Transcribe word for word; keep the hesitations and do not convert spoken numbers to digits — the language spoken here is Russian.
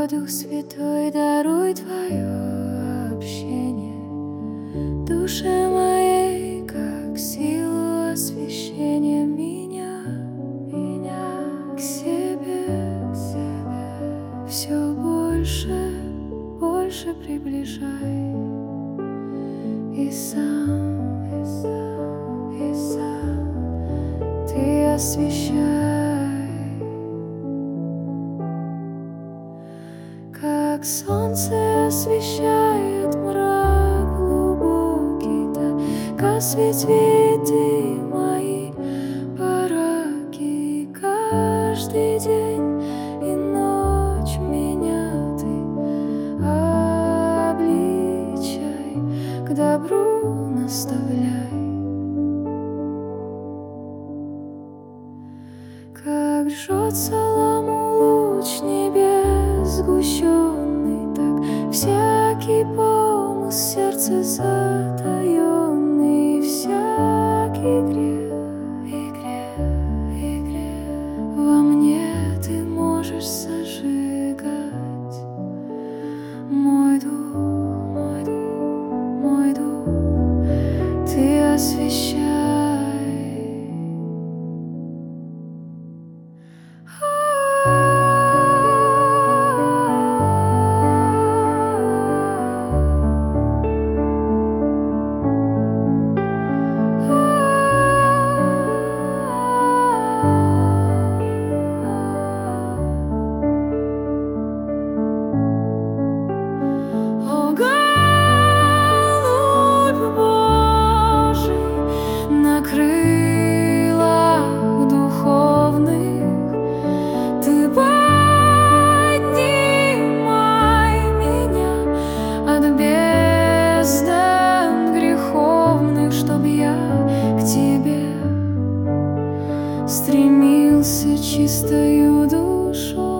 Дух Святой, даруй Твое общение душе моей, как силу освящения меня, меня к себе, к себе. Все больше, больше приближай, и сам, и сам, и сам Ты освящай. Как солнце освещает мрак глубокий, так освети Ты мои бараки. Каждый день и ночь меня Ты обличай, к добру наставляй. Как жжет солому луч небес сгущенный, так всякий помысл сердца затаенный, всякий грех, и грех, и грех во мне Ты можешь сожигать. Мой дух, мой дух, мой дух Ты освящай. Стремился чистою душой.